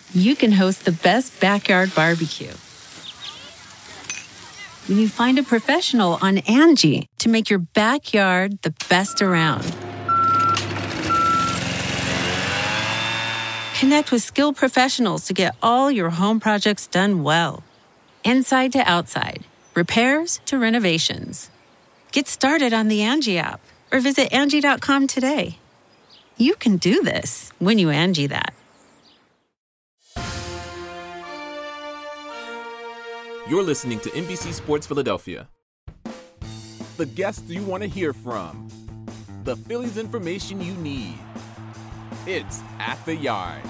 you can host the best backyard barbecue. When you find a professional on Angie to make your backyard the best around. Connect with skilled professionals to get all your home projects done well. Inside to outside, repairs to renovations. Get started on the Angie app or visit Angie.com today. You can do this when you Angie that. You're listening to NBC Sports Philadelphia. The guests you want to hear from. The Phillies information you need. It's At the Yard.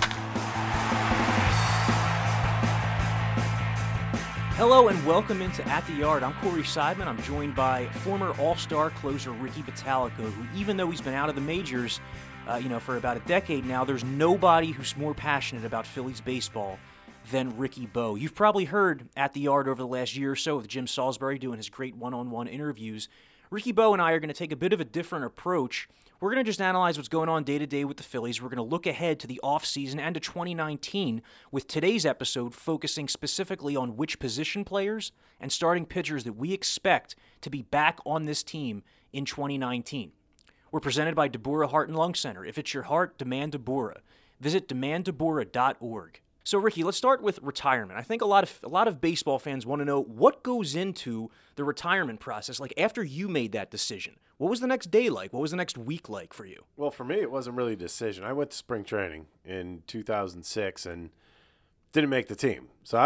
Hello and welcome into At the Yard. I'm Corey Seidman. I'm joined by former All-Star closer Ricky Bottalico, who, even though he's been out of the majors, for about a decade now, there's nobody who's more passionate about Phillies baseball than Ricky Bo. You've probably heard At the Yard over the last year or so with Jim Salisbury doing his great one-on-one interviews. Ricky Bo and I are going to take a bit of a different approach. We're going to just analyze what's going on day-to-day with the Phillies. We're going to look ahead to the offseason and to 2019 with today's episode focusing specifically on which position players and starting pitchers that we expect to be back on this team in 2019. We're presented by Deborah Heart and Lung Center. If it's your heart, demand Deborah. Visit demanddeborah.org. So, Ricky, let's start with retirement. I think a lot of baseball fans want to know what goes into the retirement process. Like, after you made that decision, what was the next day like? What was the next week like for you? Well, for me, it wasn't really a decision. I went to spring training in 2006 and didn't make the team. So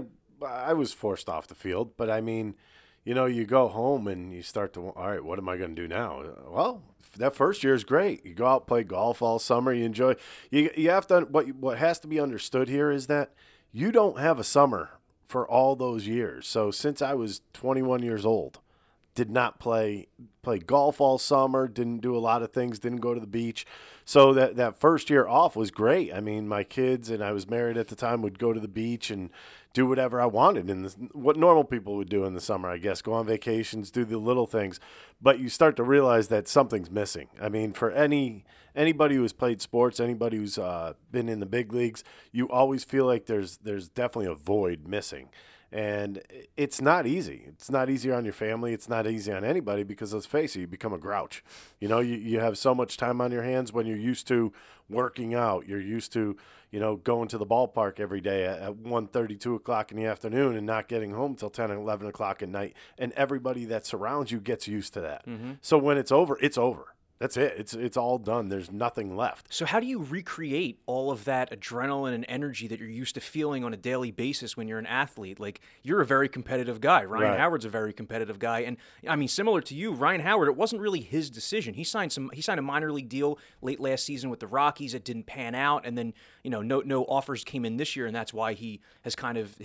I was forced off the field. But, I mean, you go home and you start to, all right, what am I going to do now? Well, that first year is great. You go out, play golf all summer. You enjoy. You have to. What has to be understood here is that you don't have a summer for all those years. So since I was 21 years old, did not play golf all summer. Didn't do a lot of things. Didn't go to the beach. So that first year off was great. I mean, my kids, and I was married at the time, would go to the beach and do whatever I wanted, and what normal people would do in the summer, I guess, go on vacations, do the little things. But you start to realize that something's missing. I mean, for anybody who's played sports, anybody who's been in the big leagues, you always feel like there's definitely a void missing. And it's not easy. It's not easy on your family. It's not easy on anybody because, let's face it, you become a grouch. You have so much time on your hands when you're used to working out. You're used to, going to the ballpark every day at 1:30, 2 o'clock in the afternoon and not getting home till 10 and 11 o'clock at night. And everybody that surrounds you gets used to that. Mm-hmm. So when it's over, it's over. That's it. It's all done. There's nothing left. So how do you recreate all of that adrenaline and energy that you're used to feeling on a daily basis when you're an athlete? Like, you're a very competitive guy. Ryan Howard's a very competitive guy. And, I mean, similar to you, Ryan Howard, it wasn't really his decision. He signed a minor league deal late last season with the Rockies. It didn't pan out. And then, no offers came in this year, and that's why he has kind of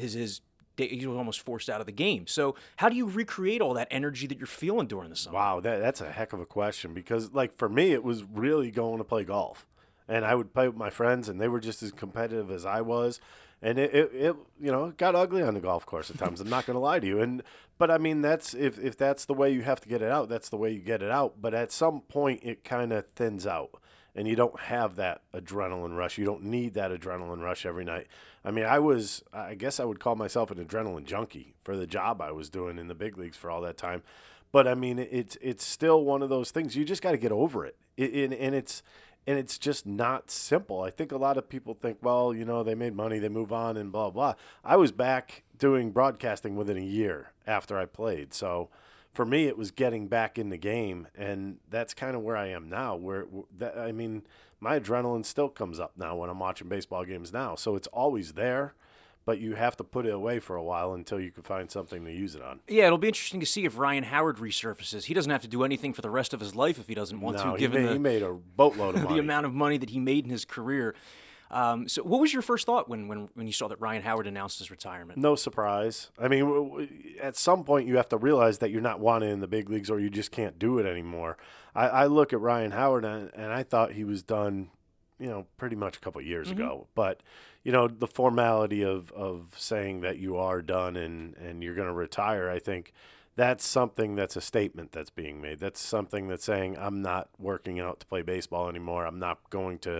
he was almost forced out of the game. So how do you recreate all that energy that you're feeling during the summer? Wow, that's a heck of a question because, like, for me, it was really going to play golf. And I would play with my friends, and they were just as competitive as I was. And it got ugly on the golf course at times. I'm not going to lie to you. But, I mean, that's if that's the way you have to get it out, that's the way you get it out. But at some point, it kind of thins out. And you don't have that adrenaline rush. You don't need that adrenaline rush every night. I mean, I guess I would call myself an adrenaline junkie for the job I was doing in the big leagues for all that time. But, I mean, it's still one of those things. You just got to get over it. And it's just not simple. I think a lot of people think, well, they made money, they move on and blah, blah. I was back doing broadcasting within a year after I played. So for me, it was getting back in the game, and that's kind of where I am now. My adrenaline still comes up now when I'm watching baseball games now, so it's always there, but you have to put it away for a while until you can find something to use it on. Yeah, it'll be interesting to see if Ryan Howard resurfaces. He doesn't have to do anything for the rest of his life if he doesn't want to, given he made a boatload of money. The amount of money that he made in his career. So what was your first thought when you saw that Ryan Howard announced his retirement? No surprise. I mean, at some point you have to realize that you're not wanted in the big leagues or you just can't do it anymore. I look at Ryan Howard and I thought he was done, pretty much a couple of years ago. But, the formality of saying that you are done and you're going to retire, I think that's something that's a statement that's being made. That's something that's saying I'm not working out to play baseball anymore. I'm not going to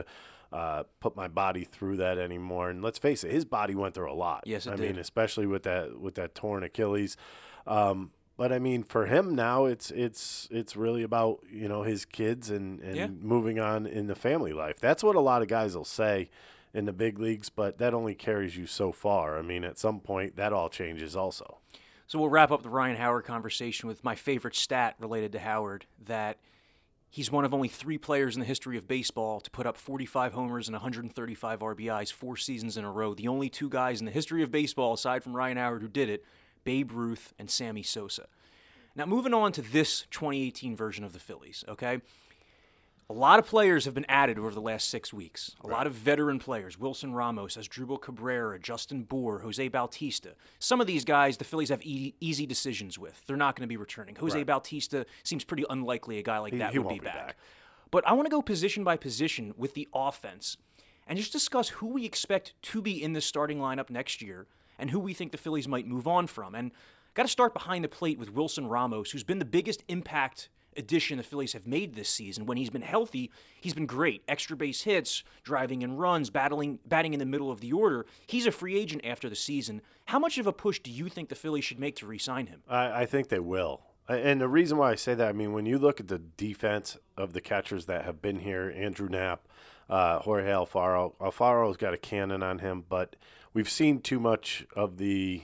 put my body through that anymore. And let's face it, his body went through a lot. Yes, it I did. mean, especially with that torn Achilles. But I mean, for him now, it's really about, you know, his kids and moving on in the family life. That's what a lot of guys will say in the big leagues, but that only carries you so far. I mean, at some point, that all changes also. So we'll wrap up the Ryan Howard conversation with my favorite stat related to Howard, that he's one of only 3 players in the history of baseball to put up 45 homers and 135 RBIs 4 seasons in a row. The only 2 guys in the history of baseball, aside from Ryan Howard, who did it, Babe Ruth and Sammy Sosa. Now, moving on to this 2018 version of the Phillies, okay? A lot of players have been added over the last 6 weeks. A lot of veteran players. Wilson Ramos, Asdrubal Cabrera, Justin Bour, Jose Bautista. Some of these guys the Phillies have easy decisions with. They're not going to be returning. Jose Bautista seems pretty unlikely a guy like that would be back. But I want to go position by position with the offense and just discuss who we expect to be in this starting lineup next year and who we think the Phillies might move on from. And got to start behind the plate with Wilson Ramos, who's been the biggest impact addition the Phillies have made this season. When he's been healthy, he's been great. Extra base hits, driving in runs, batting in the middle of the order. He's a free agent after the season. How much of a push do you think the Phillies should make to re-sign him? I think they will. And the reason why I say that, I mean, when you look at the defense of the catchers that have been here, Andrew Knapp, Jorge Alfaro. Alfaro's got a cannon on him, but we've seen too much of the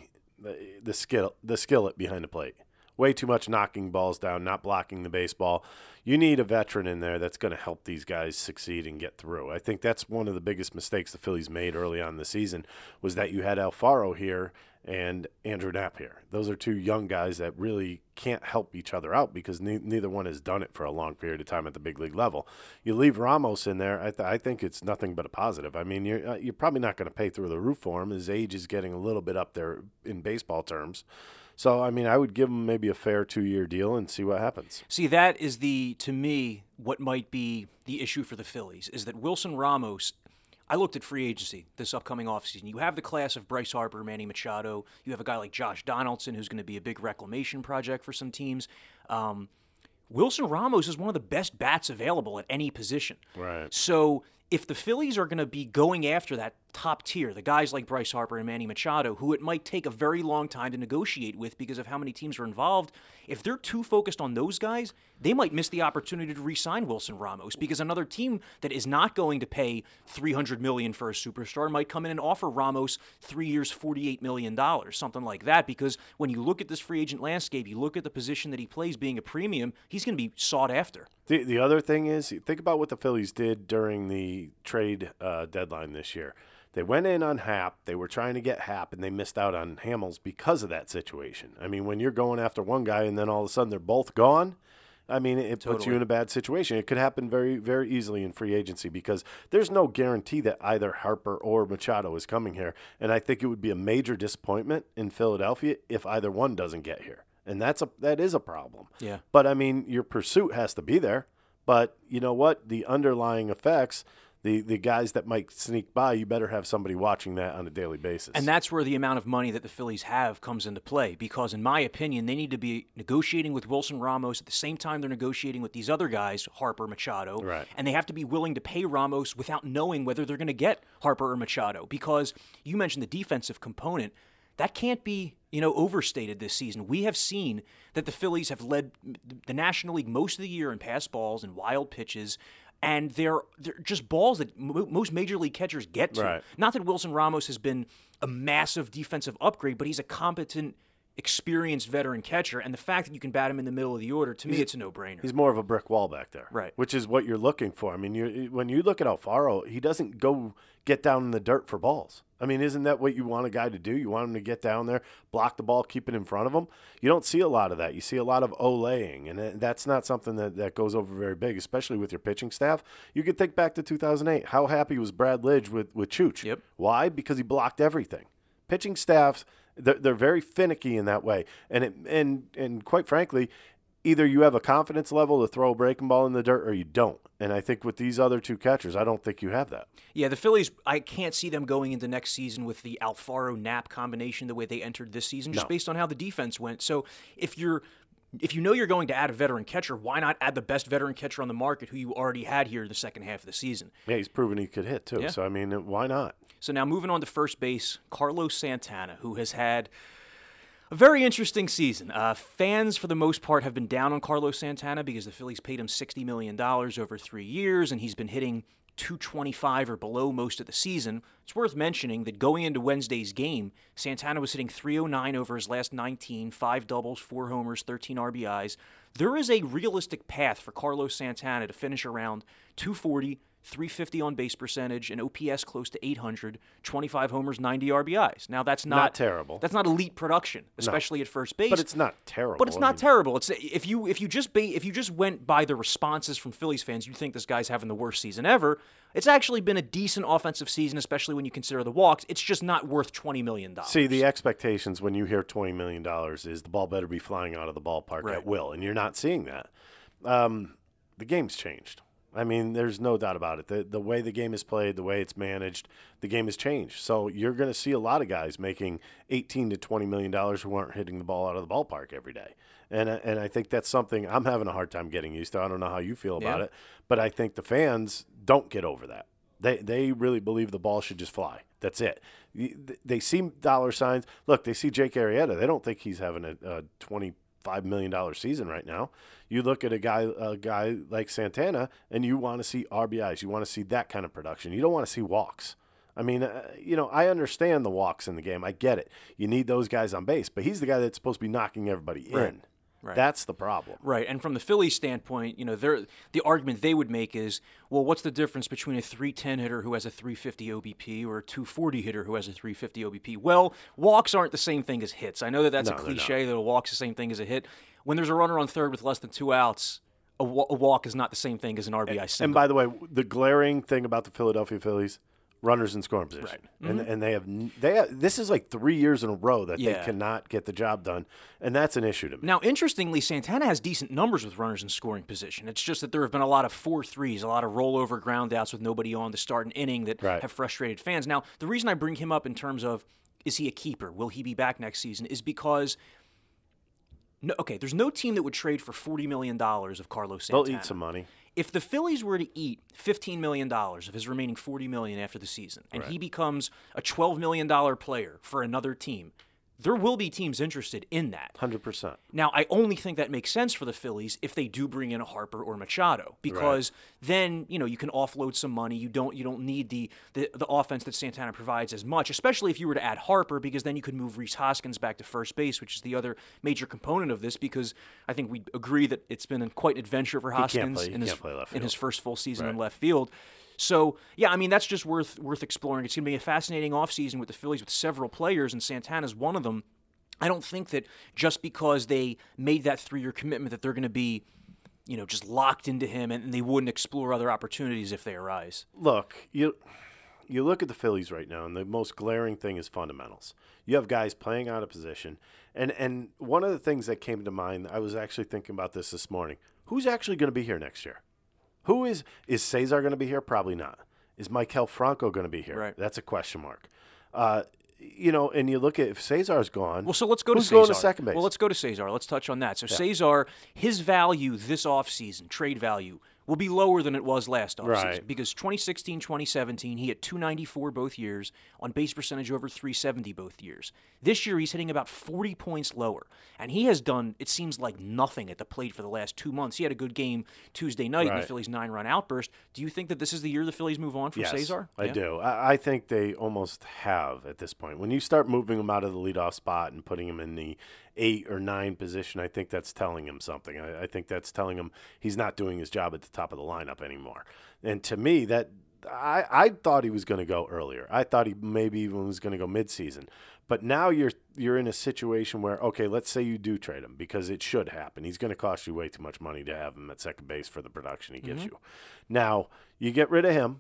skillet behind the plate. Way too much knocking balls down, not blocking the baseball. You need a veteran in there that's going to help these guys succeed and get through. I think that's one of the biggest mistakes the Phillies made early on in the season, was that you had Alfaro here and Andrew Knapp here. Those are 2 young guys that really can't help each other out because neither one has done it for a long period of time at the big league level. You leave Ramos in there, I think it's nothing but a positive. I mean, you're probably not going to pay through the roof for him. His age is getting a little bit up there in baseball terms. So, I mean, I would give him maybe a fair 2-year deal and see what happens. See, that is to me, what might be the issue for the Phillies, is that Wilson Ramos, I looked at free agency this upcoming offseason. You have the class of Bryce Harper, Manny Machado. You have a guy like Josh Donaldson, who's going to be a big reclamation project for some teams. Wilson Ramos is one of the best bats available at any position. Right. So if the Phillies are going to be going after that top tier, the guys like Bryce Harper and Manny Machado, who it might take a very long time to negotiate with because of how many teams are involved, if they're too focused on those guys, they might miss the opportunity to re-sign Wilson Ramos, because another team that is not going to pay $300 million for a superstar might come in and offer Ramos 3 years, $48 million, something like that, because when you look at this free agent landscape, you look at the position that he plays being a premium, he's going to be sought after. The other thing is, think about what the Phillies did during the trade deadline this year. They went in on Happ. They were trying to get Happ, and they missed out on Hamels because of that situation. I mean, when you're going after one guy and then all of a sudden they're both gone, I mean, it puts you in a bad situation. It could happen very, very easily in free agency because there's no guarantee that either Harper or Machado is coming here. And I think it would be a major disappointment in Philadelphia if either one doesn't get here. And that is a problem. Yeah. But, I mean, your pursuit has to be there. But you know what? The underlying effects, the guys that might sneak by, you better have somebody watching that on a daily basis. And that's where the amount of money that the Phillies have comes into play, because in my opinion, they need to be negotiating with Wilson Ramos at the same time they're negotiating with these other guys, Harper, Machado. Right. And they have to be willing to pay Ramos without knowing whether they're going to get Harper or Machado, because you mentioned the defensive component. That can't be, overstated this season. We have seen that the Phillies have led the National League most of the year in pass balls and wild pitches, and they're just balls that most major league catchers get to. Right. Not that Wilson Ramos has been a massive defensive upgrade, but he's a competent, experienced veteran catcher, and the fact that you can bat him in the middle of the order, to me, it's a no-brainer. He's more of a brick wall back there, right? Which is what you're looking for. I mean, when you look at Alfaro, he doesn't go get down in the dirt for balls. I mean, isn't that what you want a guy to do? You want him to get down there, block the ball, keep it in front of him. You don't see a lot of that. You see a lot of olaying, and that's not something that goes over very big, especially with your pitching staff. You could think back to 2008. How happy was Brad Lidge with Chooch? Yep. Why? Because he blocked everything. Pitching staffs, they're very finicky in that way, and quite frankly, either you have a confidence level to throw a breaking ball in the dirt or you don't. And I think with these other two catchers, I don't think you have that. Yeah, the Phillies, I can't see them going into next season with the Alfaro-Knapp combination the way they entered this season, just based on how the defense went. So if you're if you know you're going to add a veteran catcher, why not add the best veteran catcher on the market who you already had here in the second half of the season? Yeah, he's proven he could hit, too. Yeah. So, I mean, why not? So now moving on to first base, Carlos Santana, who has had a very interesting season. Fans, for the most part, have been down on Carlos Santana because the Phillies paid him $60 million over 3 years, and he's been hitting .225 or below most of the season. It's worth mentioning that going into Wednesday's game, Santana was hitting .309 over his last 19, 5 doubles, 4 homers, 13 RBIs. There is a realistic path for Carlos Santana to finish around .240, .350 on base percentage, an OPS close to 800, 25 homers, 90 RBIs. Now that's not terrible. That's not elite production, especially at first base. But it's not terrible. But it's not terrible. It's if you just went by the responses from Phillies fans, you'd think this guy's having the worst season ever. It's actually been a decent offensive season, especially when you consider the walks. It's just not worth $20 million. See, the expectations when you hear $20 million is the ball better be flying out of the ballpark at will, and you're not seeing that. The game's changed. I mean, there's no doubt about it. The way the game is played, the way it's managed, the game has changed. So you're going to see a lot of guys making $18 to $20 million who aren't hitting the ball out of the ballpark every day. And I think that's something I'm having a hard time getting used to. I don't know how you feel about it, but I think the fans don't get over that. They really believe the ball should just fly. That's it. They see dollar signs. Look, they see Jake Arrieta. They don't think he's having a $25 million season right now. You look at a guy like Santana, and you want to see RBIs. You want to see that kind of production. You don't want to see walks. I mean, I understand the walks in the game. I get it. You need those guys on base, but he's the guy that's supposed to be knocking everybody in. Right. That's the problem. Right, and from the Phillies' standpoint, the argument they would make is, well, what's the difference between a 310 hitter who has a 350 OBP or a 240 hitter who has a 350 OBP? Well, walks aren't the same thing as hits. I know that's a cliche that a walk's the same thing as a hit. When there's a runner on third with less than 2 outs, a walk is not the same thing as an RBI single. And by the way, the glaring thing about the Philadelphia Phillies, runners in scoring position. Right. Mm-hmm. And they have this is like 3 years in a row that they cannot get the job done, and that's an issue to me. Now, interestingly, Santana has decent numbers with runners in scoring position. It's just that there have been a lot of 4-3s, a lot of rollover ground outs with nobody on to start an inning that have frustrated fans. Now, the reason I bring him up in terms of is he a keeper, will he be back next season, is because there's no team that would trade for $40 million of Carlos Santana. They'll eat some money. If the Phillies were to eat $15 million of his remaining $40 million after the season, and he becomes a $12 million player for another team, there will be teams interested in that. 100%. Now, I only think that makes sense for the Phillies if they do bring in a Harper or Machado, because then you can offload some money. You don't need the offense that Santana provides as much, especially if you were to add Harper, because then you could move Rhys Hoskins back to first base, which is the other major component of this. Because I think we agree that it's been quite an adventure for Hoskins in his first full season in left field. So, yeah, I mean, that's just worth exploring. It's going to be a fascinating offseason with the Phillies with several players, and Santana's one of them. I don't think that just because they made that 3-year commitment that they're going to be, just locked into him and they wouldn't explore other opportunities if they arise. Look, you look at the Phillies right now, and the most glaring thing is fundamentals. You have guys playing out of position, and one of the things that came to mind, I was actually thinking about this morning. Who's actually going to be here next year? Who is Cesar going to be here? Probably not. Is Maikel Franco going to be here? Right. That's a question mark. And you look at if Cesar's gone. Well, so let's go to Cesar. Who's going to second base? Well, let's go to Cesar. Let's touch on that. So Cesar, his value this offseason, trade value, will be lower than it was last offseason because 2016, 2017, he hit .294 both years, on base percentage over .370 both years. This year, he's hitting about 40 points lower, and he has done, it seems like, nothing at the plate for the last 2 months. He had a good game Tuesday night in the Phillies' 9-run outburst. Do you think that this is the year the Phillies move on from Cesar? I do. I think they almost have at this point. When you start moving him out of the leadoff spot and putting him in the 8 or 9 position, I think that's telling him something. I think that's telling him he's not doing his job at the top of the lineup anymore. And to me, that I thought he was going to go earlier. I thought he maybe even was going to go midseason. But now you're in a situation where, okay, let's say you do trade him, because it should happen. He's going to cost you way too much money to have him at second base for the production he gives you. Now, you get rid of him.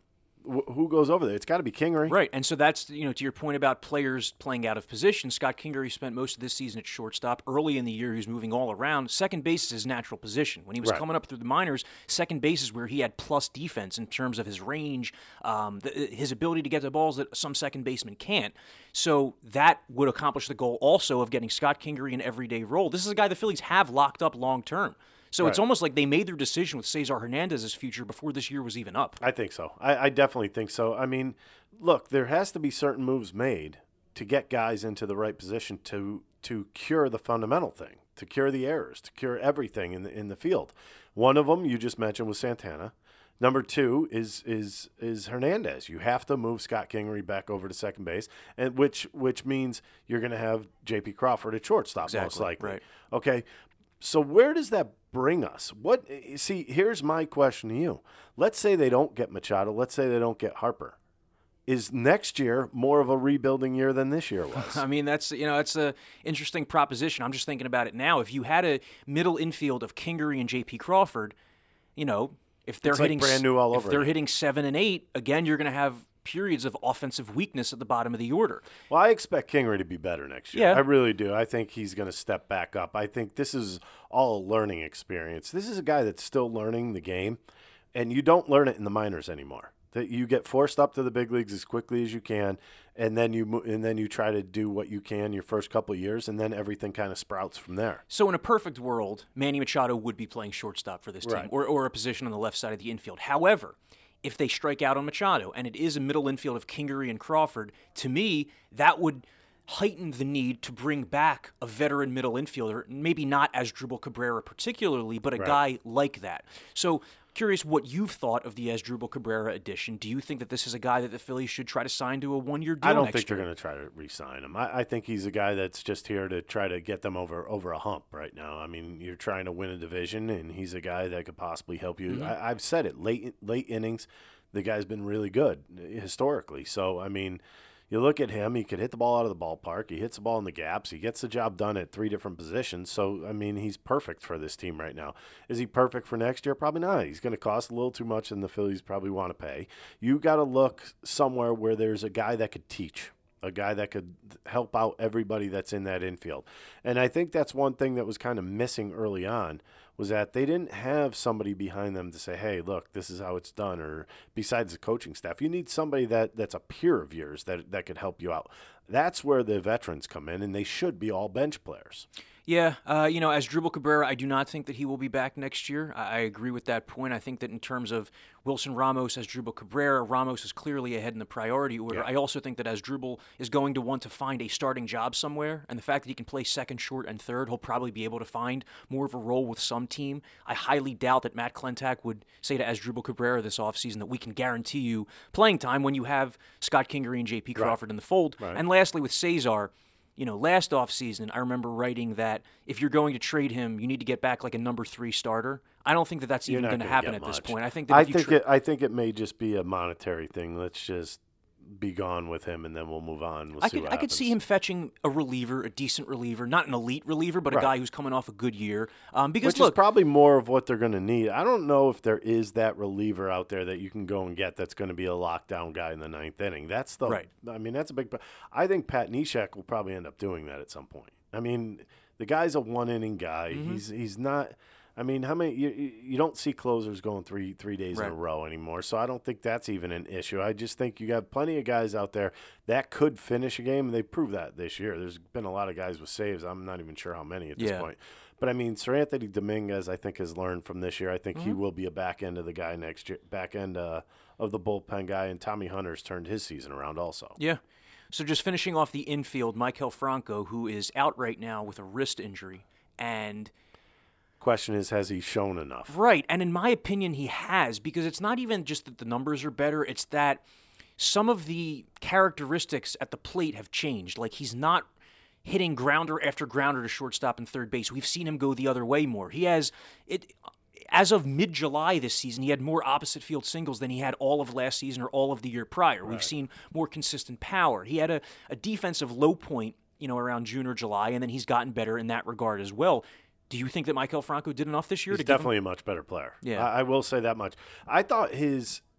who goes over there? It's got to be Kingery. Right, and so that's, to your point about players playing out of position, Scott Kingery spent most of this season at shortstop. Early in the year, he was moving all around. Second base is his natural position. When he was coming up through the minors, second base is where he had plus defense in terms of his range, his ability to get the balls that some second basemen can't. So that would accomplish the goal also of getting Scott Kingery an everyday role. This is a guy the Phillies have locked up long term. So it's almost like they made their decision with Cesar Hernandez's future before this year was even up. I think so. I definitely think so. I mean, look, there has to be certain moves made to get guys into the right position to cure the fundamental thing, to cure the errors, to cure everything in the field. One of them you just mentioned was Santana. Number two is Hernandez. You have to move Scott Kingery back over to second base, and which means you're going to have J.P. Crawford at shortstop most likely. Right. Okay. So where does that bring us? Here's my question to you. Let's say they don't get Machado. Let's say they don't get Harper. Is next year more of a rebuilding year than this year was? I mean, that's an interesting proposition. I'm just thinking about it now. If you had a middle infield of Kingery and J.P. Crawford, if they're hitting brand new all over. If they're hitting 7 and 8, again, you're going to have periods of offensive weakness at the bottom of the order. Well, I expect Kingery to be better next year. Yeah. I really do. I think he's going to step back up. I think this is all a learning experience. This is a guy that's still learning the game, and you don't learn it in the minors anymore. That you get forced up to the big leagues as quickly as you can, and then you try to do what you can your first couple of years, and then everything kind of sprouts from there. So in a perfect world, Manny Machado would be playing shortstop for this team, or a position on the left side of the infield. However, if they strike out on Machado, and it is a middle infield of Kingery and Crawford, to me, that would heighten the need to bring back a veteran middle infielder, maybe not Asdrubal Cabrera particularly, but a guy like that. So curious what you've thought of the Asdrubal Cabrera addition. Do you think that this is a guy that the Phillies should try to sign to a one-year deal next year? I don't think they're going to try to re-sign him. I think he's a guy that's just here to try to get them over a hump right now. I mean, you're trying to win a division, and he's a guy that could possibly help you. Mm-hmm. I've said it, late innings, the guy's been really good historically. So, I mean, you look at him, he could hit the ball out of the ballpark. He hits the ball in the gaps. He gets the job done at 3 different positions. So, I mean, he's perfect for this team right now. Is he perfect for next year? Probably not. He's going to cost a little too much than the Phillies probably want to pay. You got to look somewhere where there's a guy that could teach, a guy that could help out everybody that's in that infield. And I think that's one thing that was kind of missing early on, was that they didn't have somebody behind them to say, hey, look, this is how it's done, or besides the coaching staff. You need somebody that's a peer of yours that could help you out. That's where the veterans come in, and they should be all bench players. Yeah, Asdrubal Cabrera, I do not think that he will be back next year. I agree with that point. I think that in terms of Wilson Ramos, Asdrubal Cabrera, Ramos is clearly ahead in the priority order. Yeah. I also think that Asdrubal is going to want to find a starting job somewhere, and the fact that he can play second, short, and third, he'll probably be able to find more of a role with some team. I highly doubt that Matt Klentak would say to Asdrubal Cabrera this offseason that we can guarantee you playing time when you have Scott Kingery and J.P. Crawford in the fold. Right. And lastly, with Cesar, last offseason, I remember writing that if you're going to trade him, you need to get back like a number 3 starter. I don't think that that's even going to happen at this point. I think that I think it may just be a monetary thing. Let's just be gone with him, and then we'll move on. We'll see what happens. I could see him fetching a reliever, a decent reliever, not an elite reliever, but a guy who's coming off a good year. Which is probably more of what they're going to need. I don't know if there is that reliever out there that you can go and get that's going to be a lockdown guy in the 9th inning. That's I mean, that's a big. I think Pat Neshek will probably end up doing that at some point. I mean, the guy's a 1-inning guy. Mm-hmm. He's not. I mean, how many you don't see closers going three days in a row anymore, so I don't think that's even an issue. I just think you got plenty of guys out there that could finish a game, and they proved that this year. There's been a lot of guys with saves. I'm not even sure how many at this point. But, I mean, Seranthony Dominguez, I think, has learned from this year. I think he will be a back end of the guy next year, back end of the bullpen guy, and Tommy Hunter's turned his season around also. Yeah. So just finishing off the infield, Maikel Franco, who is out right now with a wrist injury, and – question is, has he shown enough? Right, and in my opinion, he has, because it's not even just that the numbers are better, it's that some of the characteristics at the plate have changed. Like, he's not hitting grounder after grounder to shortstop and third base. We've seen him go the other way more. He has it. As of mid-July this season, he had more opposite field singles than he had all of last season or all of the year prior. Right. We've seen more consistent power. He had a defensive low point, around June or July, and then he's gotten better in that regard as well. Do you think that Maikel Franco did enough this year? He's definitely a much better player. Yeah. I will say that much. I thought his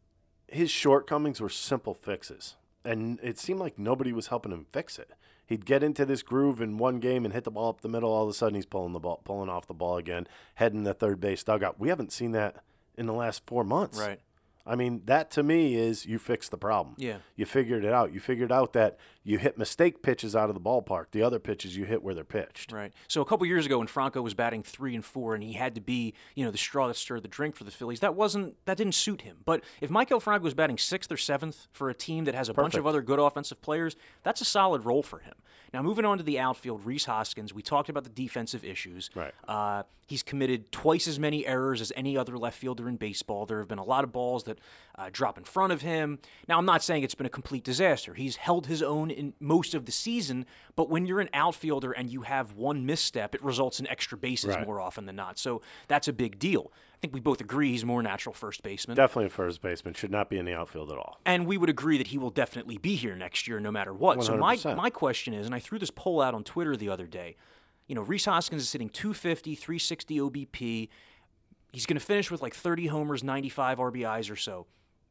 his shortcomings were simple fixes, and it seemed like nobody was helping him fix it. He'd get into this groove in one game and hit the ball up the middle. All of a sudden, he's pulling off the ball again, heading the third base dugout. We haven't seen that in the last 4 months. Right. I mean, that to me is you fixed the problem. Yeah. You figured it out. You figured out that you hit mistake pitches out of the ballpark. The other pitches you hit where they're pitched. Right. So a couple years ago when Franco was batting 3 and 4 and he had to be, the straw that stirred the drink for the Phillies, that didn't suit him. But if Maikel Franco was batting 6th or 7th for a team that has a bunch of other good offensive players, that's a solid role for him. Now, moving on to the outfield, Rhys Hoskins, we talked about the defensive issues. Right. He's committed twice as many errors as any other left fielder in baseball. There have been a lot of balls that drop in front of him. Now, I'm not saying it's been a complete disaster. He's held his own in most of the season, but when you're an outfielder and you have one misstep, it results in extra bases more often than not. So that's a big deal. I think we both agree he's more natural first baseman. Definitely a first baseman. Should not be in the outfield at all. And we would agree that he will definitely be here next year no matter what. 100%. So my question is, and I threw this poll out on Twitter the other day, Rhys Hoskins is sitting 250, 360 OBP. He's going to finish with like 30 homers, 95 RBIs or so.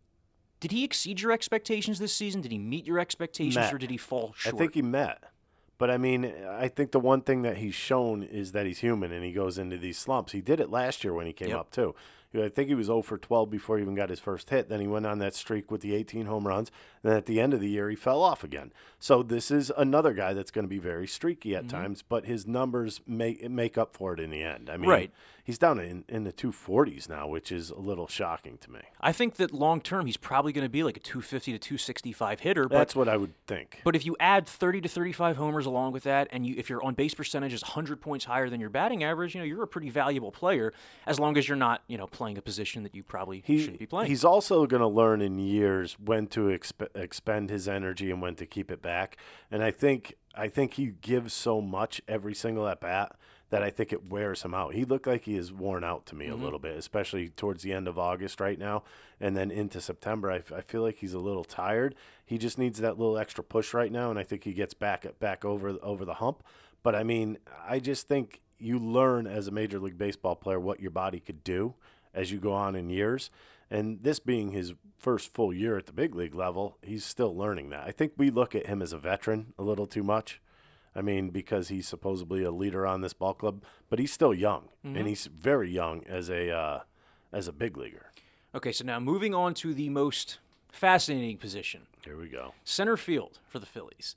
Did he exceed your expectations this season? Did he meet your expectations or did he fall short? I think he met. But, I mean, I think the one thing that he's shown is that he's human and he goes into these slumps. He did it last year when he came up, too. I think he was 0 for 12 before he even got his first hit. Then he went on that streak with the 18 home runs. And then at the end of the year, he fell off again. So this is another guy that's going to be very streaky at times, but his numbers make up for it in the end. I mean, he's down in the 240s now, which is a little shocking to me. I think that long term, he's probably going to be like a 250 to 265 hitter. That's what I would think. But if you add 30 to 35 homers along with that, and if your on base percentage is 100 points higher than your batting average, you're a pretty valuable player as long as you're not, playing a position that you probably shouldn't be playing. He's also going to learn in years when to expend his energy and when to keep it back. And I think he gives so much every single at bat that I think it wears him out. He looked like he is worn out to me a little bit, especially towards the end of August right now, and then into September. I feel like he's a little tired. He just needs that little extra push right now, and I think he gets back over the hump. But I mean, I just think you learn as a Major League Baseball player what your body could do as you go on in years. And this being his first full year at the big league level, he's still learning that. I think we look at him as a veteran a little too much. I mean, because he's supposedly a leader on this ball club, but he's still young, and he's very young as a big leaguer. Okay, so now moving on to the most fascinating position. Here we go. Center field for the Phillies.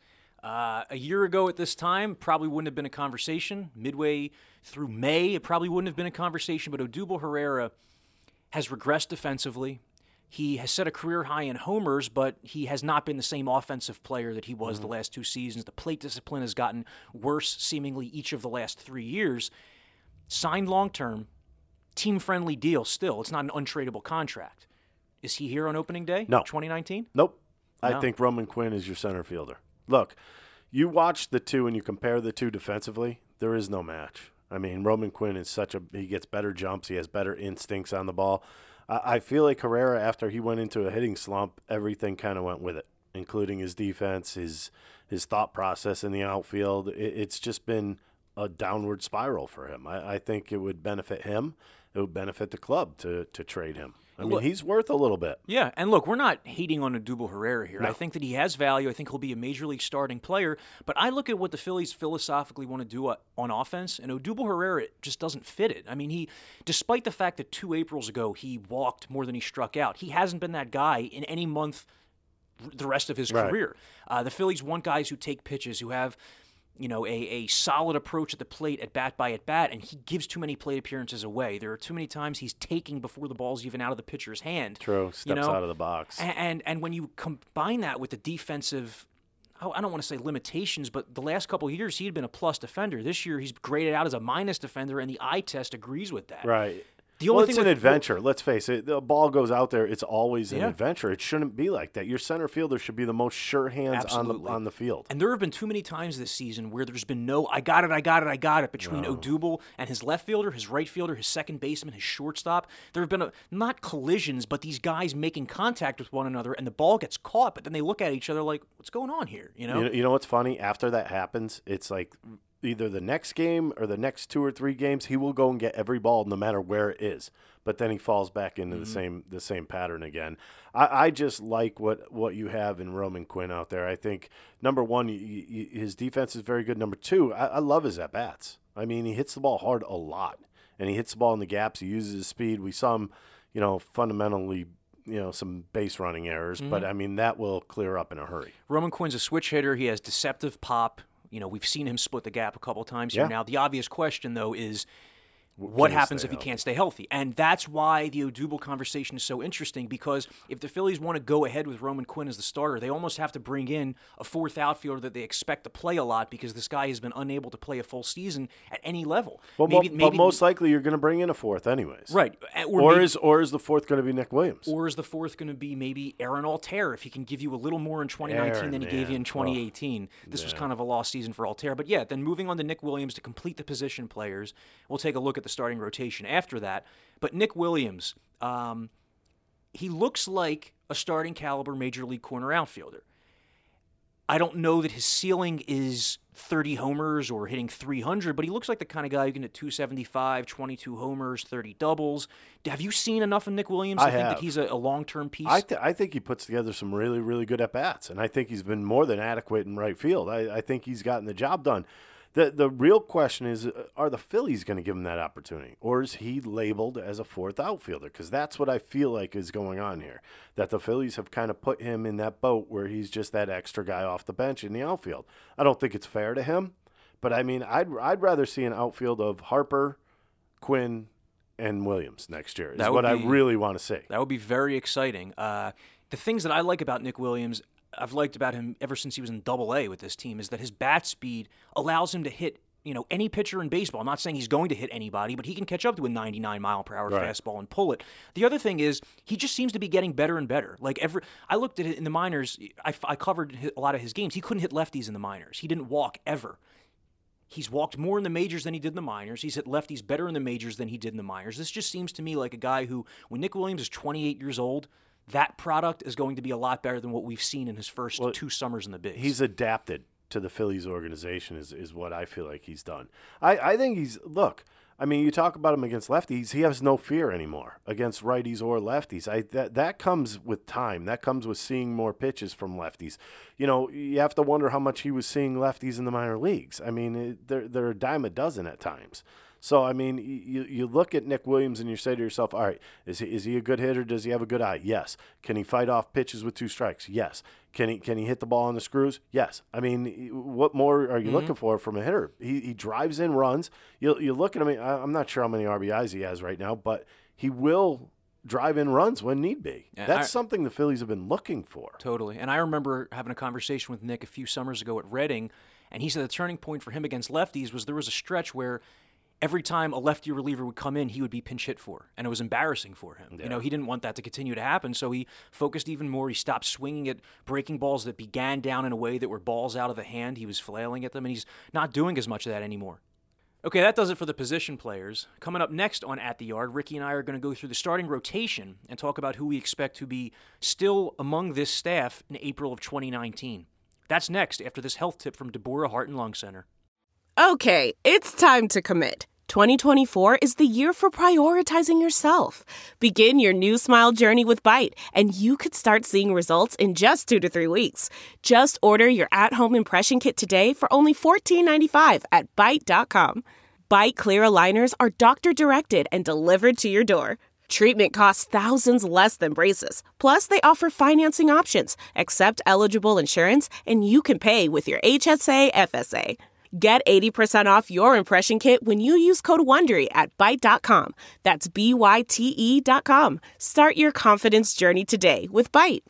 A year ago at this time, probably wouldn't have been a conversation. Midway through May, it probably wouldn't have been a conversation, but Odubel Herrera has regressed defensively. He has set a career high in homers, but he has not been the same offensive player that he was the last 2 seasons. The plate discipline has gotten worse seemingly each of the last 3 years. Signed long-term, team-friendly deal still. It's not an untradeable contract. Is he here on opening day? No. 2019? Nope. No. I think Roman Quinn is your center fielder. Look, you watch the two and you compare the two defensively, there is no match. I mean, Roman Quinn is he gets better jumps. He has better instincts on the ball. I feel like Herrera, after he went into a hitting slump, everything kind of went with it, including his defense, his thought process in the outfield. It's just been a downward spiral for him. I think it would benefit him. It would benefit the club to trade him. I mean, he's worth a little bit. Yeah, and look, we're not hating on Odubel Herrera here. No. I think that he has value. I think he'll be a Major League starting player. But I look at what the Phillies philosophically want to do on offense, and Odubel Herrera just doesn't fit it. I mean, despite the fact that 2 Aprils ago he walked more than he struck out, he hasn't been that guy in any month the rest of his career. The Phillies want guys who take pitches, who have a solid approach at the plate at bat by at bat, and he gives too many plate appearances away. There are too many times he's taking before the ball's even out of the pitcher's hand. True, steps out of the box. And when you combine that with the defensive, I don't want to say limitations, but the last couple of years he had been a plus defender. This year he's graded out as a minus defender, and the eye test agrees with that. Right. It's an adventure. Let's face it. The ball goes out there. It's always an adventure. It shouldn't be like that. Your center fielder should be the most sure hands on the field. And there have been too many times this season where there's been no I got it between Odubel and his left fielder, his right fielder, his second baseman, his shortstop. There have been not collisions, but these guys making contact with one another, and the ball gets caught, but then they look at each other like, what's going on here? You know what's funny? After that happens, it's like either the next game or the next 2 or 3 games, he will go and get every ball no matter where it is. But then he falls back into the same pattern again. I just like what you have in Roman Quinn out there. I think, number one, his defense is very good. Number two, I love his at-bats. I mean, he hits the ball hard a lot, and he hits the ball in the gaps. He uses his speed. We saw him, fundamentally, some base running errors. But, I mean, that will clear up in a hurry. Roman Quinn's a switch hitter. He has deceptive pop. We've seen him split the gap a couple times here. Now, the obvious question, though, is what happens if he can't stay healthy? And that's why the Odubel conversation is so interesting, because if the Phillies want to go ahead with Roman Quinn as the starter, they almost have to bring in a fourth outfielder that they expect to play a lot, because this guy has been unable to play a full season at any level. Well, maybe most likely you're going to bring in a fourth anyways. Right. Or is the fourth going to be Nick Williams? Or is the fourth going to be maybe Aaron Altair, if he can give you a little more in 2019 than he gave you in 2018. This was kind of a lost season for Altair. But yeah, then moving on to Nick Williams to complete the position players, we'll take a look at the starting rotation after that. But Nick Williams, he looks like a starting caliber major league corner outfielder. I don't know that his ceiling is 30 homers or hitting 300, but he looks like the kind of guy who can hit 275, 22 homers, 30 doubles. Have you seen enough of Nick Williams to think that he's a long-term piece? I think he puts together some really, really good at-bats, and I think he's been more than adequate in right field. I think he's gotten the job done. The real question is, are the Phillies going to give him that opportunity? Or is he labeled as a fourth outfielder? Because that's what I feel like is going on here, that the Phillies have kind of put him in that boat where he's just that extra guy off the bench in the outfield. I don't think it's fair to him, but, I mean, I'd rather see an outfield of Harper, Quinn, and Williams next year is what I really want to see. That would be very exciting. The things that I like about Nick Williams, I've liked about him ever since he was in Double-A with this team, is that his bat speed allows him to hit, any pitcher in baseball. I'm not saying he's going to hit anybody, but he can catch up to a 99-mile-per-hour fastball and pull it. The other thing is, he just seems to be getting better and better. I looked at it in the minors. I covered a lot of his games. He couldn't hit lefties in the minors. He didn't walk ever. He's walked more in the majors than he did in the minors. He's hit lefties better in the majors than he did in the minors. This just seems to me like a guy who, when Nick Williams is 28 years old, that product is going to be a lot better than what we've seen in his first 2 summers in the bigs. He's adapted to the Phillies organization is what I feel like he's done. I think you talk about him against lefties, he has no fear anymore against righties or lefties. That comes with time. That comes with seeing more pitches from lefties. You have to wonder how much he was seeing lefties in the minor leagues. I mean, they're a dime a dozen at times. So, I mean, you look at Nick Williams and you say to yourself, all right, is he a good hitter? Does he have a good eye? Yes. Can he fight off pitches with 2 strikes? Yes. Can he hit the ball on the screws? Yes. I mean, what more are you looking for from a hitter? He drives in runs. You look at him, I'm not sure how many RBIs he has right now, but he will drive in runs when need be. That's something the Phillies have been looking for. Totally. And I remember having a conversation with Nick a few summers ago at Reading, and he said the turning point for him against lefties was there was a stretch where every time a lefty reliever would come in, he would be pinch hit for, and it was embarrassing for him. Yeah. He didn't want that to continue to happen, so he focused even more. He stopped swinging at breaking balls that began down in a way that were balls out of the hand. He was flailing at them, and he's not doing as much of that anymore. Okay, that does it for the position players. Coming up next on At the Yard, Ricky and I are going to go through the starting rotation and talk about who we expect to be still among this staff in April of 2019. That's next after this health tip from Deborah Heart and Lung Center. Okay, it's time to commit. 2024 is the year for prioritizing yourself. Begin your new smile journey with Byte, and you could start seeing results in just 2 to 3 weeks. Just order your at-home impression kit today for only $14.95 at Byte.com. Byte Clear aligners are doctor-directed and delivered to your door. Treatment costs thousands less than braces. Plus, they offer financing options, accept eligible insurance, and you can pay with your HSA FSA. Get 80% off your impression kit when you use code WONDERY at Byte.com. That's BYTE.com. Start your confidence journey today with Byte.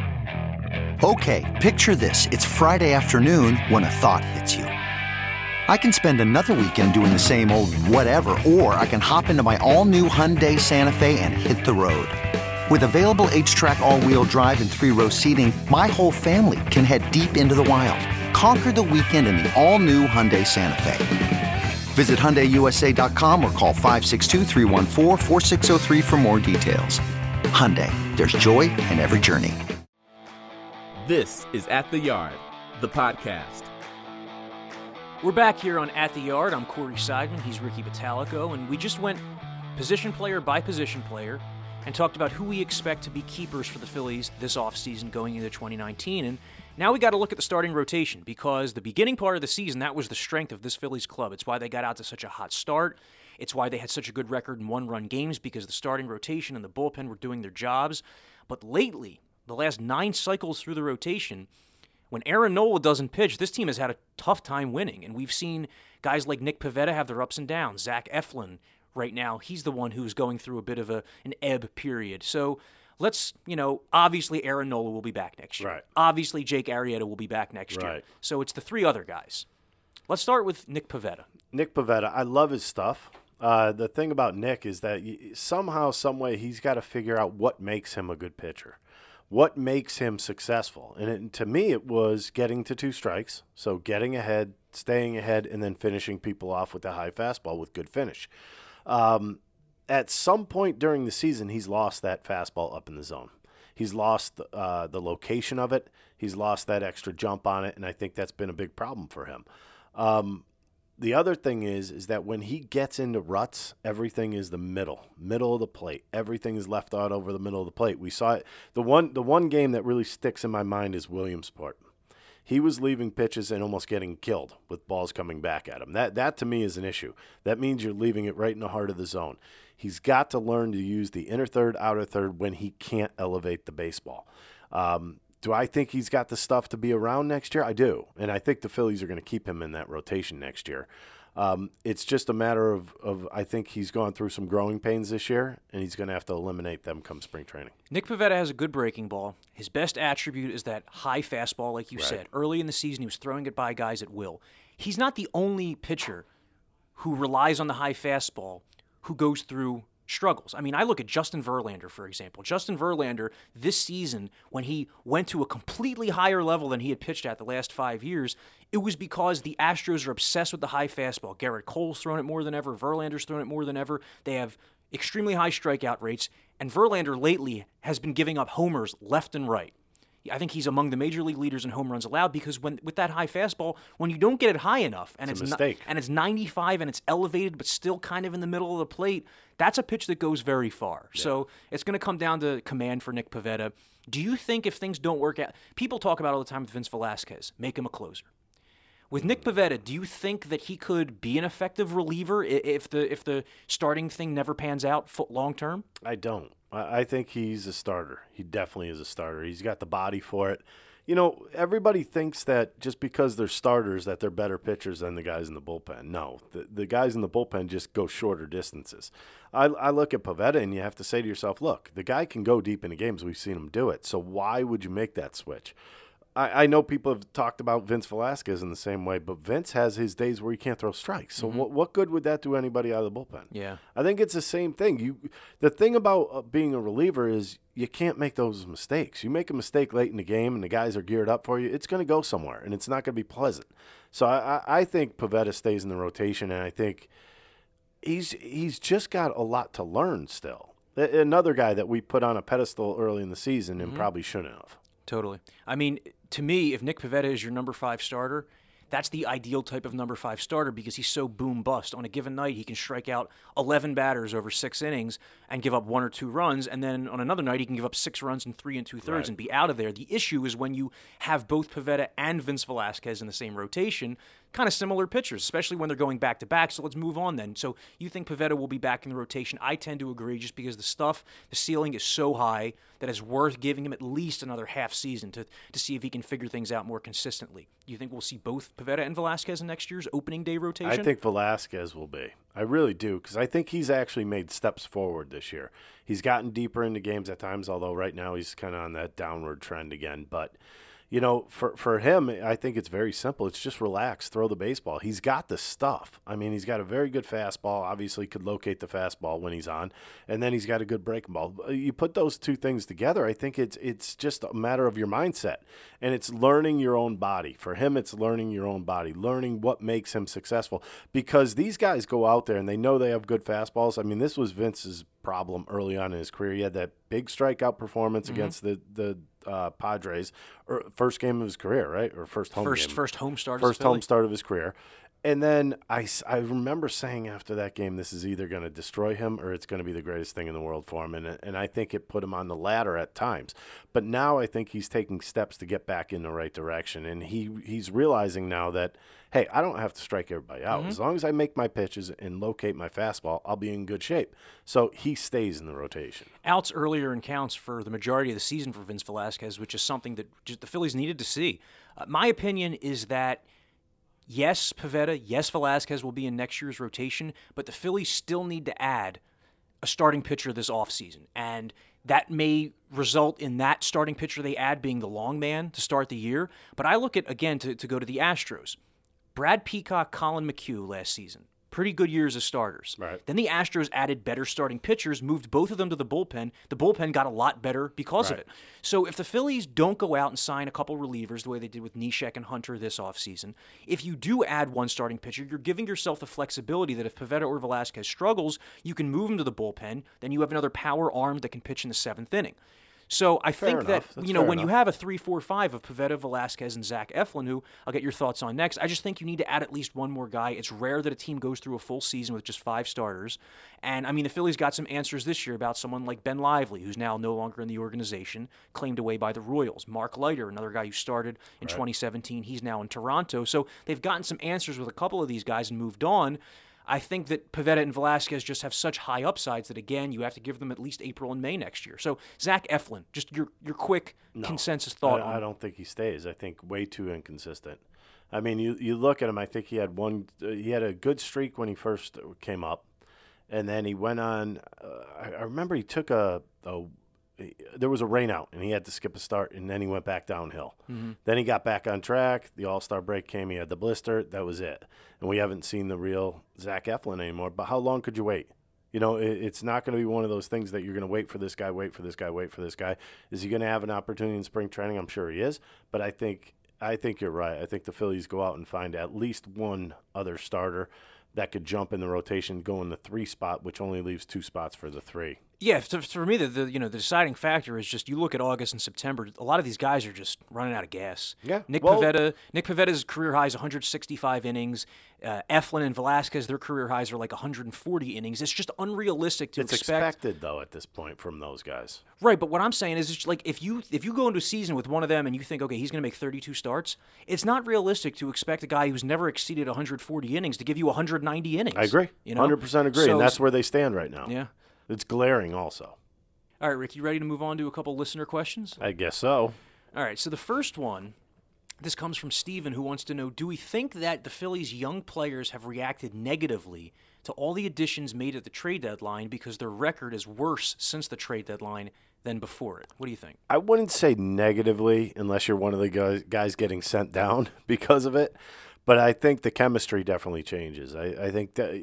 Okay, picture this. It's Friday afternoon when a thought hits you. I can spend another weekend doing the same old whatever, or I can hop into my all-new Hyundai Santa Fe and hit the road. With available H-Track all-wheel drive and 3-row seating, my whole family can head deep into the wild. Conquer the weekend in the all-new Hyundai Santa Fe. Visit HyundaiUSA.com or call 562-314-4603 for more details. Hyundai, there's joy in every journey. This is At the Yard, the podcast. We're back here on At the Yard. I'm Corey Seidman. He's Ricky Batalico. And we just went position player by position player and talked about who we expect to be keepers for the Phillies this offseason going into 2019. And now we got to look at the starting rotation, because the beginning part of the season, that was the strength of this Phillies club. It's why they got out to such a hot start. It's why they had such a good record in one-run games, because the starting rotation and the bullpen were doing their jobs. But lately, the last 9 cycles through the rotation, when Aaron Nola doesn't pitch, this team has had a tough time winning. And we've seen guys like Nick Pivetta have their ups and downs. Zach Eflin, right now, he's the one who's going through a bit of an ebb period. So let's, obviously Aaron Nola will be back next year. Right. Obviously Jake Arrieta will be back next year. So it's the 3 other guys. Let's start with Nick Pivetta. Nick Pivetta, I love his stuff. The thing about Nick is that somehow, some way, he's got to figure out what makes him a good pitcher. What makes him successful? And to me, it was getting to 2 strikes, so getting ahead, staying ahead, and then finishing people off with a high fastball with good finish. At some point during the season, he's lost that fastball up in the zone. He's lost the location of it. He's lost that extra jump on it, and I think that's been a big problem for him. The other thing is that when he gets into ruts, everything is the middle of the plate. Everything is left out over the middle of the plate. We saw it. The one game that really sticks in my mind is Williamsport. He was leaving pitches and almost getting killed with balls coming back at him. That to me is an issue. That means you're leaving it right in the heart of the zone. He's got to learn to use the inner third, outer third when he can't elevate the baseball. Do I think he's got the stuff to be around next year? I do, and I think the Phillies are going to keep him in that rotation next year. It's just a matter of I think he's gone through some growing pains this year, and he's going to have to eliminate them come spring training. Nick Pivetta has a good breaking ball. His best attribute is that high fastball, like you said. Early in the season, he was throwing it by guys at will. He's not the only pitcher who relies on the high fastball who goes through struggles. I mean, I look at Justin Verlander, for example. Justin Verlander, this season, when he went to a completely higher level than he had pitched at the last 5 years, it was because the Astros are obsessed with the high fastball. Garrett Cole's thrown it more than ever. Verlander's thrown it more than ever. They have extremely high strikeout rates, and Verlander lately has been giving up homers left and right. I think he's among the major league leaders in home runs allowed, because with that high fastball, when you don't get it high enough and it's a mistake, and it's 95 and it's elevated but still kind of in the middle of the plate, that's a pitch that goes very far. Yeah. So it's going to come down to command for Nick Pivetta. Do you think if things don't work out, people talk about all the time with Vince Velasquez, make him a closer. With Nick Pivetta, do you think that he could be an effective reliever if the starting thing never pans out long term? I don't. I think he's a starter. He definitely is a starter. He's got the body for it. Everybody thinks that just because they're starters that they're better pitchers than the guys in the bullpen. No, the guys in the bullpen just go shorter distances. I look at Pivetta, and you have to say to yourself, look, the guy can go deep into games. We've seen him do it. So why would you make that switch? I know people have talked about Vince Velasquez in the same way, but Vince has his days where he can't throw strikes. So what good would that do anybody out of the bullpen? Yeah, I think it's the same thing. The thing about being a reliever is you can't make those mistakes. You make a mistake late in the game and the guys are geared up for you, it's going to go somewhere, and it's not going to be pleasant. So I think Pivetta stays in the rotation, and I think he's just got a lot to learn still. Another guy that we put on a pedestal early in the season and probably shouldn't have. Totally. I mean, to me, if Nick Pivetta is your number 5 starter, that's the ideal type of number 5 starter, because he's so boom-bust. On a given night, he can strike out 11 batters over 6 innings and give up 1 or 2 runs, and then on another night, he can give up 6 runs in 3 2/3 and be out of there. The issue is when you have both Pivetta and Vince Velasquez in the same rotation, kind of similar pitchers, especially when they're going back-to-back. So let's move on then. So you think Pivetta will be back in the rotation? I tend to agree, just because the ceiling is so high that it's worth giving him at least another half season to see if he can figure things out more consistently. Do you think we'll see both Pivetta and Velasquez in next year's opening day rotation? I think Velasquez will be. I really do, because I think he's actually made steps forward this year. He's gotten deeper into games at times, although right now he's kind of on that downward trend again. But for him, I think it's very simple. It's just relax, throw the baseball. He's got the stuff. I mean, he's got a very good fastball. Obviously, could locate the fastball when he's on, and then he's got a good breaking ball. You put those two things together, I think it's just a matter of your mindset, and it's learning your own body. For him, it's learning your own body, learning what makes him successful. Because these guys go out there and they know they have good fastballs. I mean, this was Vince's problem early on in his career. He had that big strikeout performance against the Padres, or first game of his career, right? Or first home start of his career. And then I remember saying after that game, this is either going to destroy him or it's going to be the greatest thing in the world for him. And I think it put him on the ladder at times. But now I think he's taking steps to get back in the right direction. And he's realizing now that, hey, I don't have to strike everybody out. As long as I make my pitches and locate my fastball, I'll be in good shape. So he stays in the rotation. Outs earlier in counts for the majority of the season for Vince Velasquez, which is something that just the Phillies needed to see. My opinion is that yes, Pivetta, yes, Velasquez will be in next year's rotation, but the Phillies still need to add a starting pitcher this offseason. And that may result in that starting pitcher they add being the long man to start the year. But I look at, again, to go to the Astros, Brad Peacock, Colin McHugh last season. Pretty good years as starters. Right. Then the Astros added better starting pitchers, moved both of them to the bullpen. The bullpen got a lot better because of it. So if the Phillies don't go out and sign a couple relievers the way they did with Neshek and Hunter this offseason, if you do add one starting pitcher, you're giving yourself the flexibility that if Pivetta or Velasquez struggles, you can move him to the bullpen. Then you have another power arm that can pitch in the seventh inning. So I think that, when you have a 3-4-5 of Pivetta, Velasquez, and Zach Eflin, who I'll get your thoughts on next, I just think you need to add at least one more guy. It's rare that a team goes through a full season with just 5 starters. And, the Phillies got some answers this year about someone like Ben Lively, who's now no longer in the organization, claimed away by the Royals. Mark Leiter, another guy who started in 2017, he's now in Toronto. So they've gotten some answers with a couple of these guys and moved on. I think that Pivetta and Velasquez just have such high upsides that, again, you have to give them at least April and May next year. So, Zach Eflin, just your quick consensus thought. I don't think he stays. I think way too inconsistent. You look at him, I think he had a good streak when he first came up, and then he went on, I remember he took there was a rain out, and he had to skip a start, and then he went back downhill. Then he got back on track. The All-Star break came. He had the blister. That was it. And we haven't seen the real Zach Eflin anymore. But how long could you wait? It's not going to be one of those things that you're going to wait for this guy, wait for this guy, wait for this guy. Is he going to have an opportunity in spring training? I'm sure he is. But I think you're right. I think the Phillies go out and find at least one other starter that could jump in the rotation, go in the 3 spot, which only leaves 2 spots for the 3. Yeah, for me, the deciding factor is just you look at August and September. A lot of these guys are just running out of gas. Yeah, Nick Pivetta's career high is 165 innings. Eflin and Velasquez, their career highs are like 140 innings. It's just unrealistic to expect. It's expected though at this point from those guys. Right, but what I'm saying is, it's like if you go into a season with one of them and you think, okay, he's going to make 32 starts, it's not realistic to expect a guy who's never exceeded 140 innings to give you 190 innings. I agree. 100% agree, and that's where they stand right now. Yeah. It's glaring also. All right, Rick, you ready to move on to a couple listener questions? I guess so. All right, so the first one, this comes from Steven, who wants to know, do we think that the Phillies' young players have reacted negatively to all the additions made at the trade deadline because their record is worse since the trade deadline than before it? What do you think? I wouldn't say negatively unless you're one of the guys getting sent down because of it, but I think the chemistry definitely changes. I think that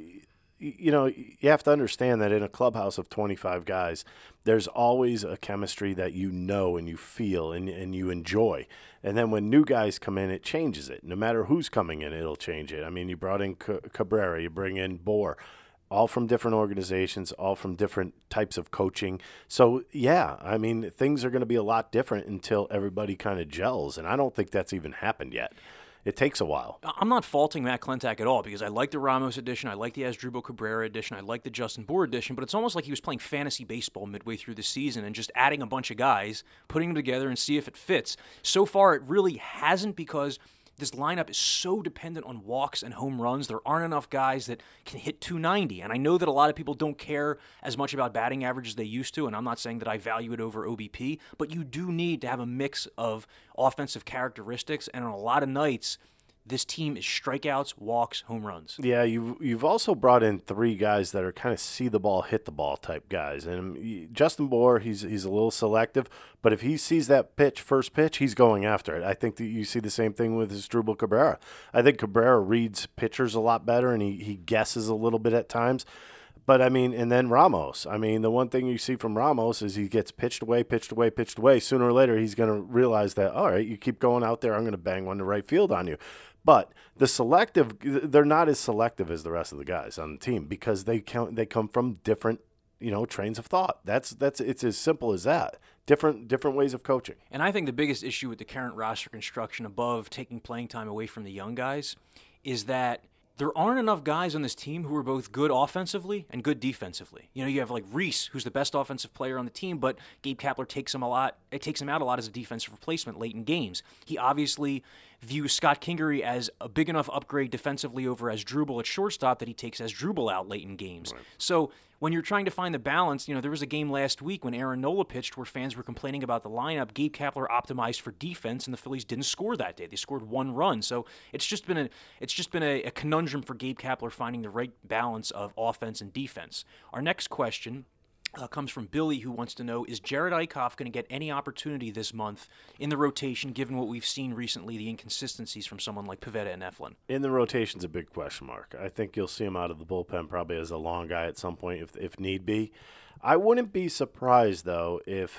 you have to understand that in a clubhouse of 25 guys, there's always a chemistry that and you feel and you enjoy. And then when new guys come in, it changes it. No matter who's coming in, it'll change it. You brought in Cabrera, you bring in Bohr, all from different organizations, all from different types of coaching. So, yeah, things are going to be a lot different until everybody kind of gels. And I don't think that's even happened yet. It takes a while. I'm not faulting Matt Klentak at all because I like the Ramos edition, I like the Asdrubal Cabrera edition, I like the Justin Bour edition, but it's almost like he was playing fantasy baseball midway through the season and just adding a bunch of guys, putting them together and see if it fits. So far, it really hasn't because this lineup is so dependent on walks and home runs. There aren't enough guys that can hit 290. And I know that a lot of people don't care as much about batting average as they used to, and I'm not saying that I value it over OBP, but you do need to have a mix of offensive characteristics, and on a lot of nights, this team is strikeouts, walks, home runs. Yeah, you've also brought in 3 guys that are kind of see the ball, hit the ball type guys. And Justin Bour, he's a little selective, but if he sees that first pitch, he's going after it. I think that you see the same thing with Asdrubal Cabrera. I think Cabrera reads pitchers a lot better, and he guesses a little bit at times. But, and then Ramos. The one thing you see from Ramos is he gets pitched away. Sooner or later, he's going to realize that, all right, you keep going out there, I'm going to bang one to right field on you. But they're not as selective as the rest of the guys on the team because they come from different, trains of thought. It's as simple as that. Different ways of coaching. And I think the biggest issue with the current roster construction above taking playing time away from the young guys is that there aren't enough guys on this team who are both good offensively and good defensively. You know, you have like Reese, who's the best offensive player on the team, but Gabe Kapler takes him out a lot as a defensive replacement late in games. He obviously views Scott Kingery as a big enough upgrade defensively over Asdrubal at shortstop that he takes Asdrubal out late in games. Right. So when you're trying to find the balance, you know, there was a game last week when Aaron Nola pitched where fans were complaining about the lineup. Gabe Kapler optimized for defense, and the Phillies didn't score that day. They scored 1 run. So it's just been a conundrum for Gabe Kapler finding the right balance of offense and defense. Our next question comes from Billy, who wants to know, is Jerad Eickhoff going to get any opportunity this month in the rotation, given what we've seen recently, the inconsistencies from someone like Pivetta and Eflin? In the rotation's a big question mark. I think you'll see him out of the bullpen probably as a long guy at some point if need be. I wouldn't be surprised, though, if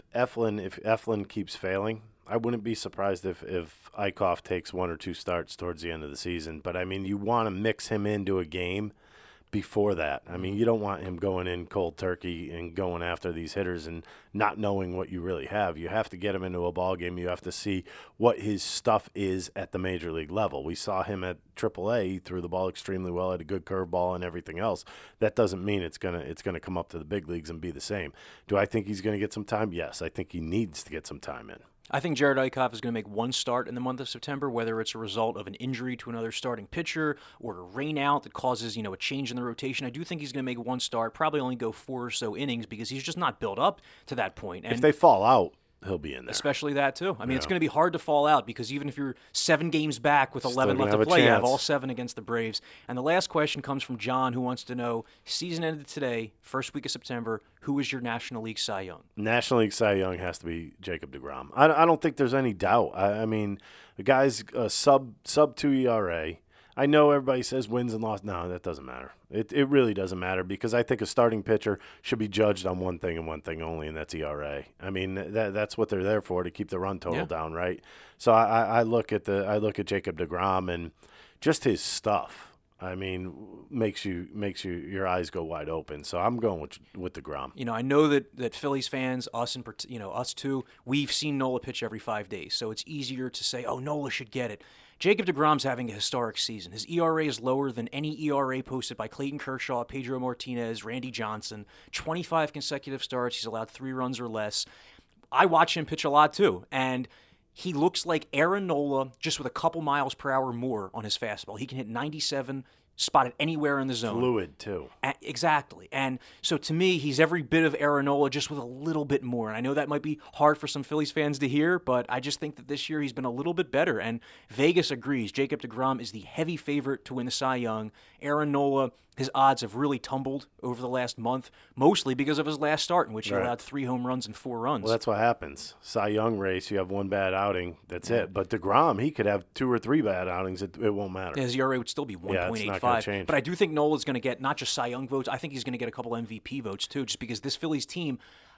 Eflin keeps failing. I wouldn't be surprised if Eickhoff takes 1 or 2 starts towards the end of the season. But, I mean, you want to mix him into a game before that. I mean, you don't want him going in cold turkey and going after these hitters and not knowing what you really have. You have to get him into a ball game. You have to see what his stuff is at the major league level. We saw him at AAA. He threw the ball extremely well, had a good curveball and everything else. That doesn't mean it's gonna come up to the big leagues and be the same. Do I think he's going to get some time? Yes, I think he needs to get some time in. I think Jerad Eickhoff is going to make 1 start in the month of September, whether it's a result of an injury to another starting pitcher or a rain out that causes, a change in the rotation. I do think he's going to make 1 start, probably only go 4 or so innings because he's just not built up to that point. And if they fall out, he'll be in there. Especially that, too. I mean, It's going to be hard to fall out because even if you're 7 games back with 11 left to play, you have all 7 against the Braves. And the last question comes from John, who wants to know, season ended today, first week of September, who is your National League Cy Young? National League Cy Young has to be Jacob deGrom. I don't think there's any doubt. I mean, the guy's a sub 2 ERA. I know everybody says wins and losses. No, that doesn't matter. It really doesn't matter because I think a starting pitcher should be judged on one thing and one thing only, and that's ERA. I mean, that's what they're there for, to keep the run total down, right? So I look at Jacob deGrom and just his stuff. I mean, makes your eyes go wide open. So I'm going with deGrom. I know that Phillies fans, us too, we've seen Nola pitch every 5 days, so it's easier to say, oh, Nola should get it. Jacob deGrom's having a historic season. His ERA is lower than any ERA posted by Clayton Kershaw, Pedro Martinez, Randy Johnson. 25 consecutive starts. He's allowed 3 runs or less. I watch him pitch a lot too, and he looks like Aaron Nola, just with a couple miles per hour more on his fastball. He can hit 97, spotted anywhere in the zone. Fluid, too. Exactly. And so to me, he's every bit of Aaron Nola, just with a little bit more. And I know that might be hard for some Phillies fans to hear, but I just think that this year he's been a little bit better. And Vegas agrees. Jacob deGrom is the heavy favorite to win the Cy Young. Aaron Nola, his odds have really tumbled over the last month, mostly because of his last start, in which he allowed 3 home runs and 4 runs. Well, that's what happens. Cy Young race, you have 1 bad outing, that's it. But deGrom, he could have 2 or 3 bad outings. It won't matter. His ERA would still be 1.85. Yeah, it's not going to change. But I do think Nola's going to get not just Cy Young votes, I think he's going to get a couple MVP votes too, just because this Phillies team,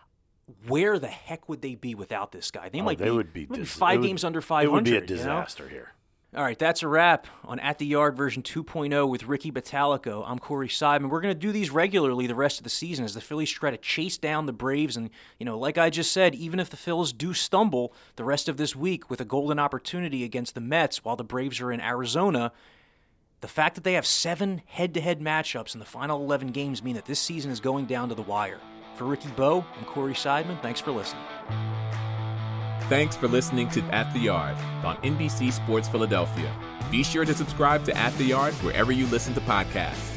where the heck would they be without this guy? They would be 5 games under 500. It would be a disaster here. All right, that's a wrap on At the Yard version 2.0 with Ricky Bottalico. I'm Corey Seidman. We're going to do these regularly the rest of the season as the Phillies try to chase down the Braves. And, like I just said, even if the Phils do stumble the rest of this week with a golden opportunity against the Mets while the Braves are in Arizona, the fact that they have 7 head-to-head matchups in the final 11 games mean that this season is going down to the wire. For Ricky Bo and Corey Seidman, thanks for listening. Thanks for listening to At the Yard on NBC Sports Philadelphia. Be sure to subscribe to At the Yard wherever you listen to podcasts.